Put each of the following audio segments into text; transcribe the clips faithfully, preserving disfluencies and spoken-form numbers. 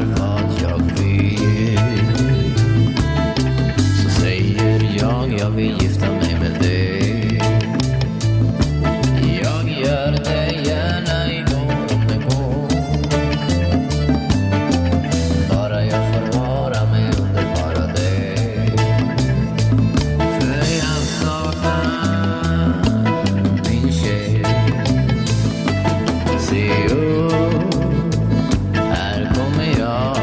vad jag vill, så säger jag, jag vill gifta mig med dig. Jag gör det gärna igår om det går, bara jag får vara med underbara dig. För jag saknar min tjej. Se upp, här kommer jag.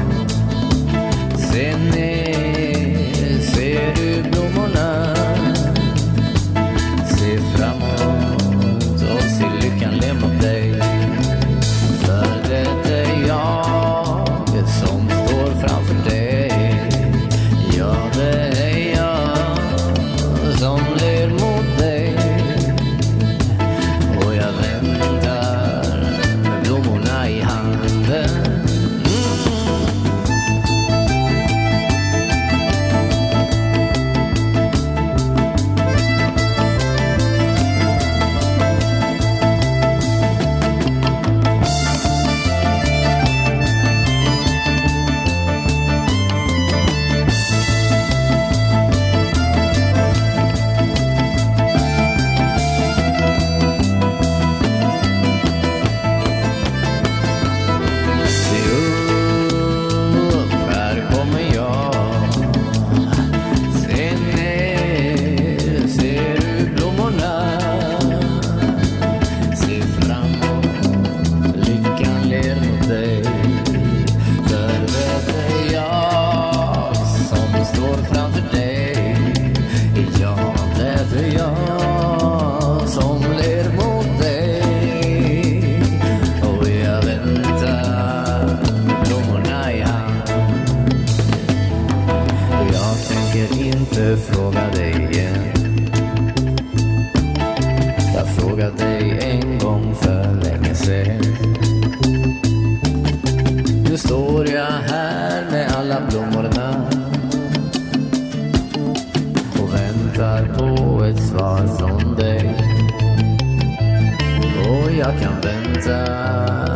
Se ner, ser du blommorna? Se framåt och se lyckan le mot dig. För det är jag som står framför dig. Ja, det är jag som ler mot dig. Och jag väntar med blommorna i handen. Fråga dig igen. Jag frågade dig en gång för länge sedan. Nu står jag här med alla blommorna och väntar på ett svar från dig. Och jag kan vänta